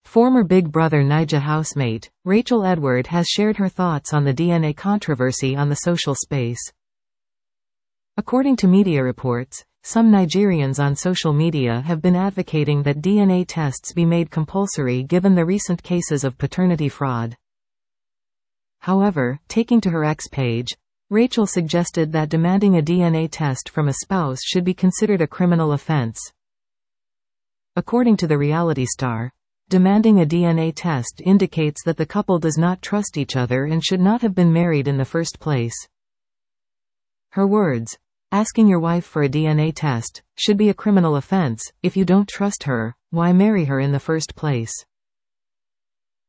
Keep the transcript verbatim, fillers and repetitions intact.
Former Big Brother Naija housemate, Rachel Edward has shared her thoughts on the D N A controversy on the social space. According to media reports, some Nigerians on social media have been advocating that D N A tests be made compulsory given the recent cases of paternity fraud. However, taking to her X page, Rachel suggested that demanding a D N A test from a spouse should be considered a criminal offense. According to the reality star, demanding a D N A test indicates that the couple does not trust each other and should not have been married in the first place. Her words, "Asking your wife for a D N A test should be a criminal offense. If you don't trust her, why marry her in the first place?"